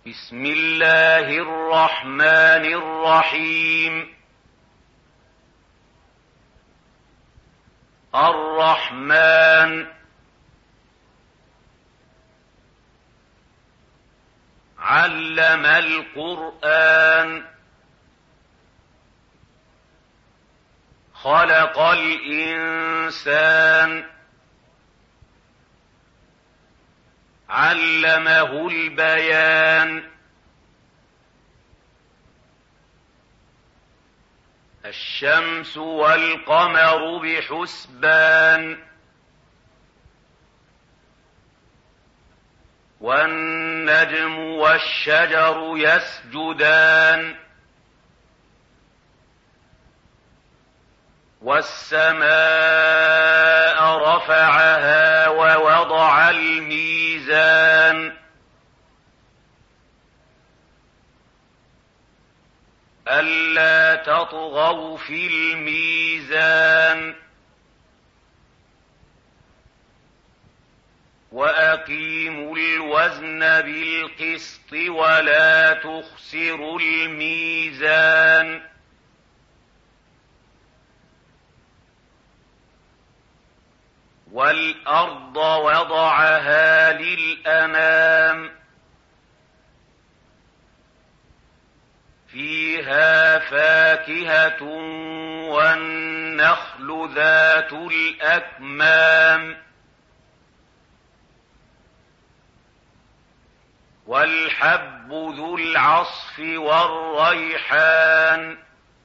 بسم الله الرحمن الرحيم. الرحمن علم القرآن خلق الإنسان علمه البيان الشمس والقمر بحسبان والنجم والشجر يسجدان والسماء رفعها ووضع الميزان ألا تطغوا في الميزان وأقيموا الوزن بالقسط ولا تخسروا الميزان والأرض وضعها للأنام فيها فاكهة والنخل ذات الأكمام والحب ذو العصف والريحان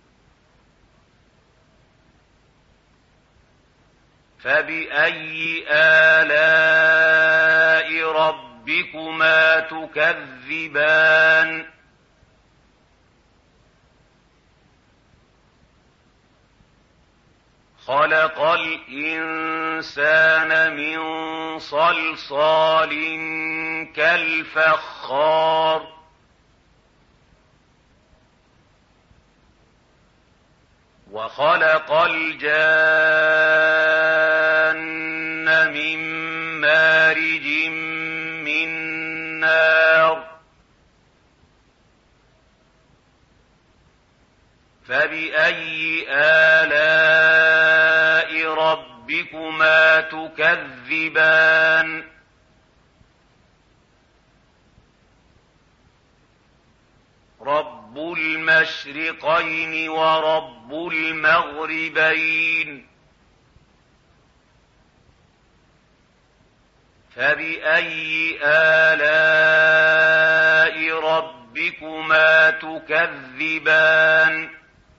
فبأي آلاء ربكما تكذبان خلق الإنسان من صلصال كالفخار وخلق الجان من مارج من نار فبأي آلاء ربكما تكذبان رب المشرقين ورب المغربين فبأي آلاء ربكما تكذبان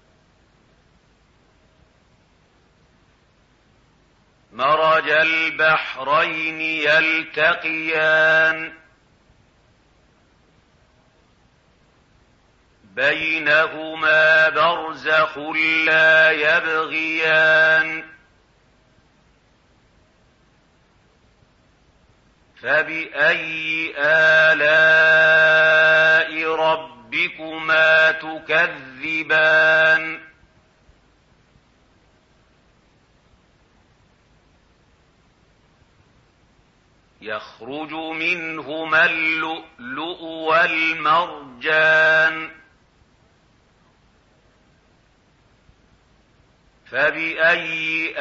مرج البحرين يلتقيان بينهما برزخ لا يبغيان فبأي آلاء ربكما تكذبان يخرج منهما اللؤلؤ والمرجان فبأي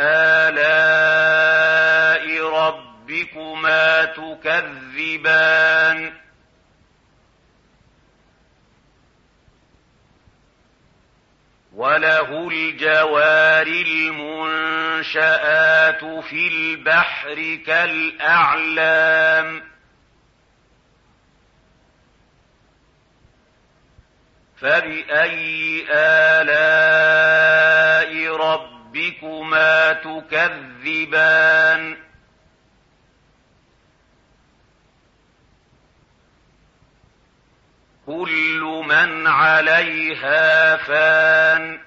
آلاء ربكما تكذبان وله الجوار المنشآت في البحر كالأعلام فبأي آلاء ربكما تكذبان كل من عليها فان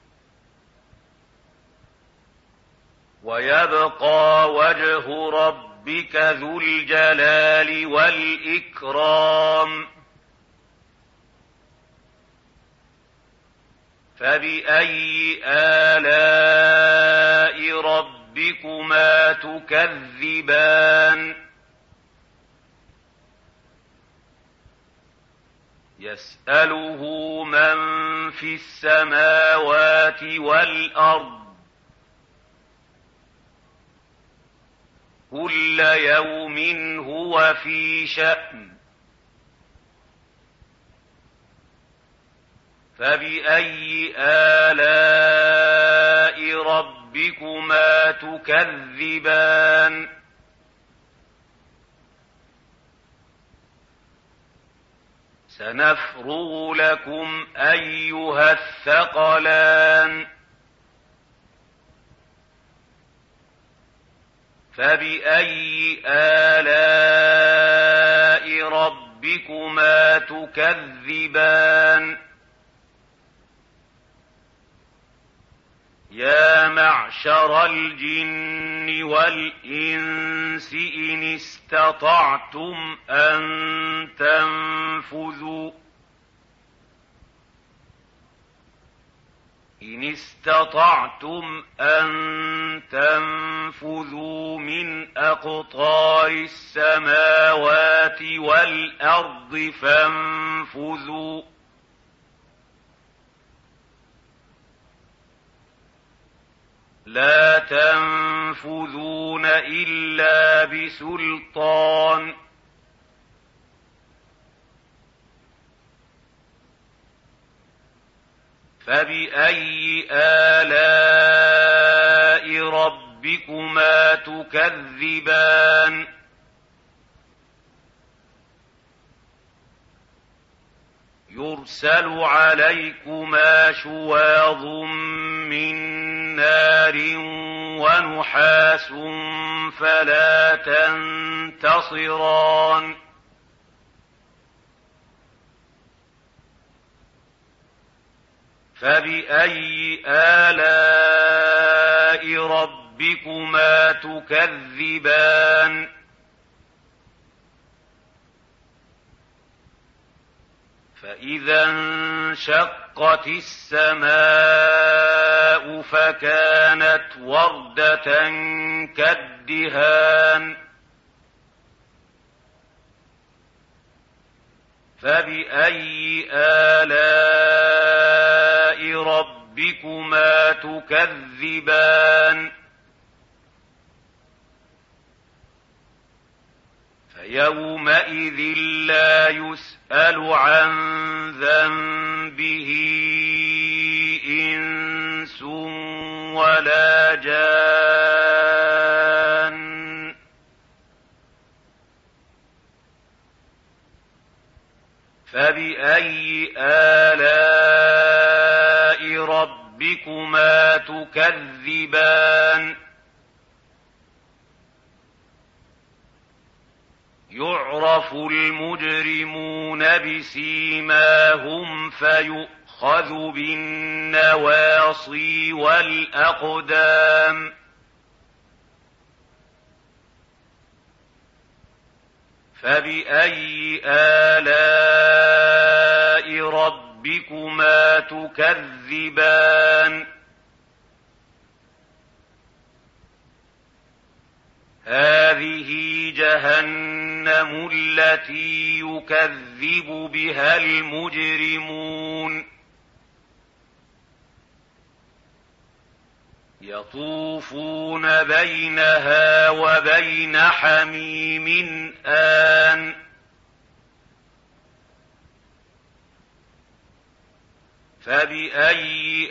ويبقى وجه ربك ذو الجلال والإكرام فبأي آلاء ربكما تكذبان يسأله من في السماوات والأرض كل يوم هو في شأن فبأي آلاء ربكما تكذبان سنفرغ لكم أيها الثقلان فبأي آلاء ربكما تكذبان يا معشر الجن والإنس إن استطعتم أن تنفذوا من أقطار السماوات والأرض فانفذوا لا تنفذون إلا بسلطان فبأي آلاء ربكما تكذبان يرسل عليكما شواظ من نار ونحاس فلا تنتصران فبأي آلاء ربكما تكذبان فإذا انشقت السماء فكانت وردة كالدهان فبأي آلاء ربكما تكذبان فيومئذ لا يسأل عن ذنبه إنس ولا جان فبأي آلاء ربكما تكذبان يعرف المجرمون بسيماهم فيؤخذ بالنواصي والأقدام فبأي آلاء ربكما تكذبان هذه جهنم التي يكذب بها المجرمون يطوفون بينها وبين حميم آن فبأي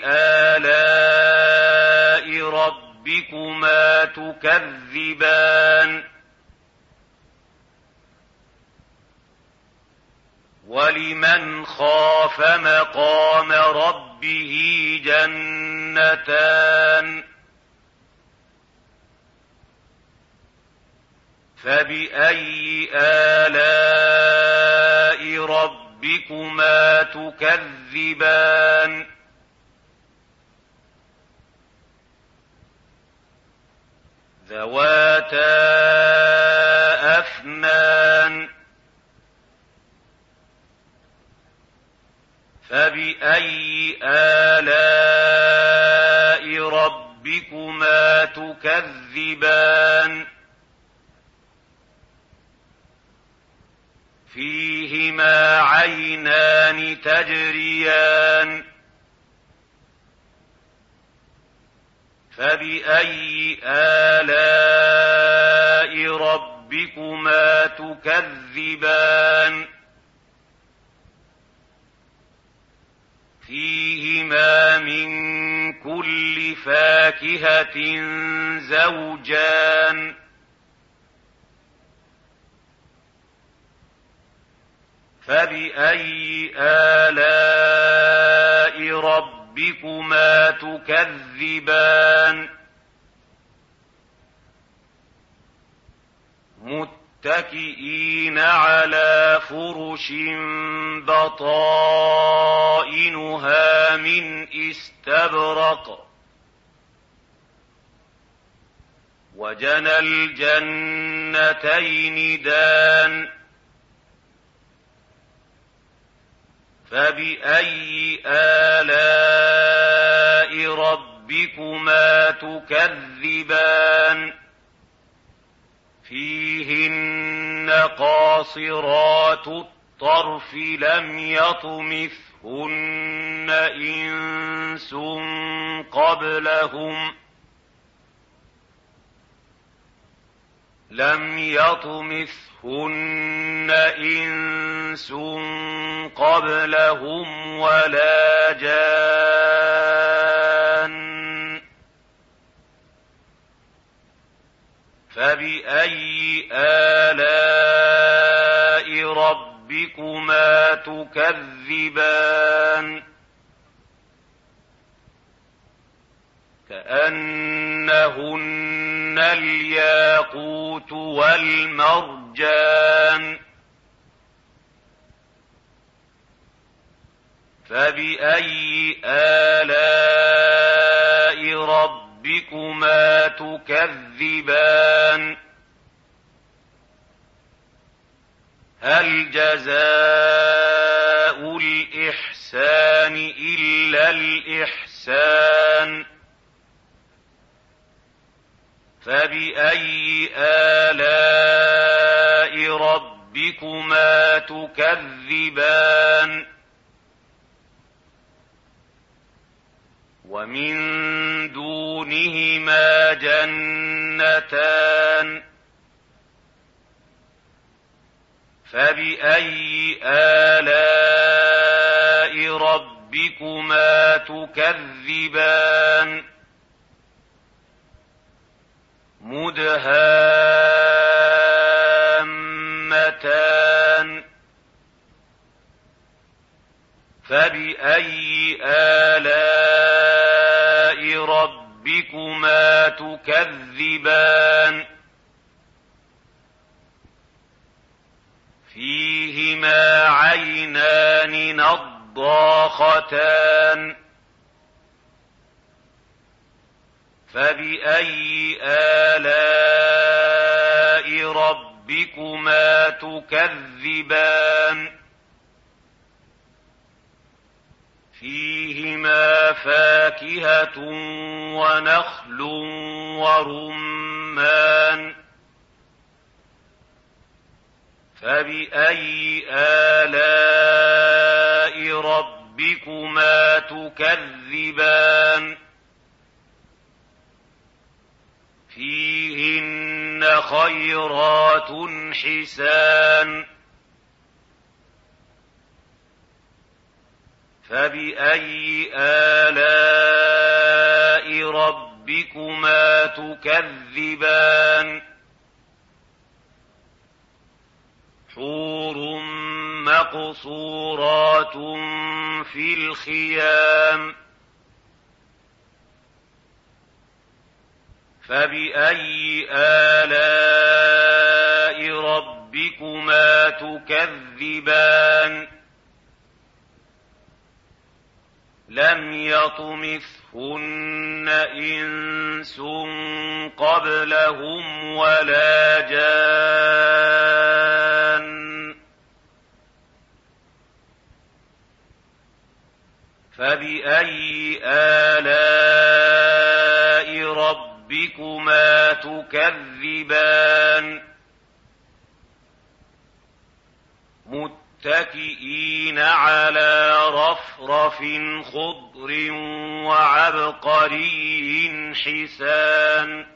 آلاء ربكما تكذبان ولمن خاف مقام ربه جنتان فبأي آلاء ربكما تكذبان ذواتا أفنان فبأي آلاء ربكما تكذبان فيهما عينان تجريان فبأي آلاء ربكما تكذبان فيهما من كل فاكهة زوجان فبأي آلاء ربكما تكذبان متكئين على فرش بطائنها من استبرق وجنى الجنتين دان فبأي آلاء ربكما تكذبان فيهن قاصرات الطرف لم يطمثهن إنس قبلهم ولا جان فبأي آلاء ربكما تكذبان كأنهن الياقوت والمرجان فبأي آلاء ربكما تكذبان هل جزاء الإحسان إلا الإحسان فبأي آلاء ربكما تكذبان ومن دونهما جنتان فبأي آلاء ربكما تكذبان مدهامتان فبأي آلاء ربكما تكذبان فيهما عينان نضاختان فبأي آلاء ربكما تكذبان فيهما فاكهة ونخل ورمان فبأي آلاء ربكما تكذبان فيهن خيرات حسان فبأي آلاء ربكما تكذبان حور مقصورات في الخيام فبأي آلاء ربكما تكذبان لم يطمثهن إنس قبلهم ولا جان فبأي آلاء ربكما تكذبان متكئين على رفرف خضر وعبقري حسان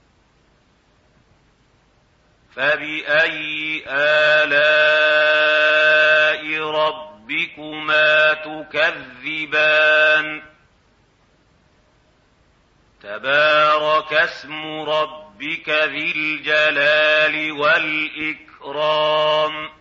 فبأي آلاء ربكما تكذبان تبارك اسم ربك ذي الجلال والإكرام